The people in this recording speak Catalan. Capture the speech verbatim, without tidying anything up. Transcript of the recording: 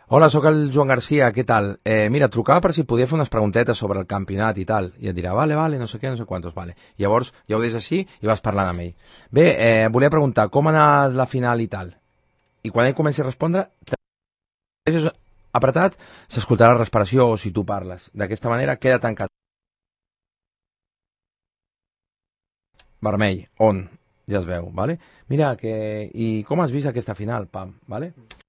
Hola, sóc el Joan Garcia, què tal? Eh, mira, trucava per si podia fer unes preguntetes sobre el campionat i tal. I et dirà, vale, vale, no sé què, no sé quantos, vale. Llavors, ja ho deixes així i vas parlant amb ell. Bé, eh, volia preguntar, com ha anat la final i tal? I quan ell comenci a respondre, deixes apretat, s'escoltarà la respiració o si tu parles. D'aquesta manera, queda tancat. Vermell, on? Ja es veu, vale? Mira, que... i com has vist aquesta final, Pam, vale?